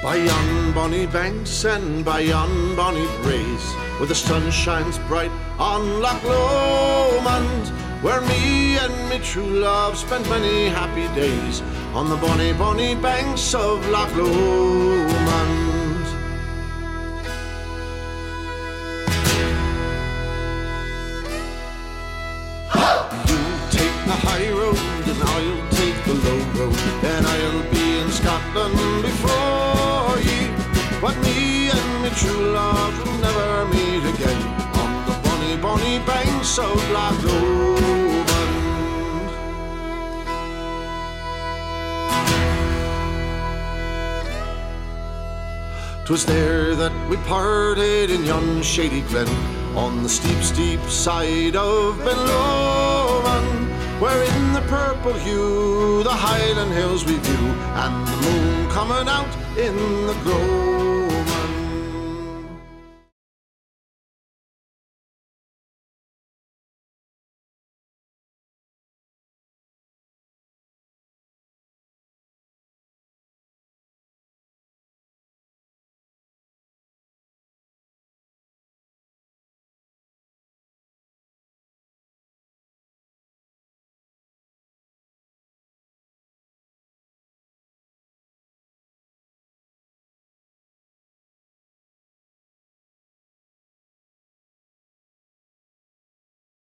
By yon bonny banks and by yon bonny braes, where the sun shines bright on Loch Lomond, where me and me true love spent many happy days, on the bonny, bonny banks of Loch Lomond. The high road and I'll take the low road, and I'll be in Scotland before ye. But me and me true love will never meet again on the bonny, bonny banks of Loch Lomond. 'Twas there that we parted in yon shady glen, on the steep, steep side of Ben Lomond, where in the purple hue the Highland hills we view, and the moon coming out in the glow.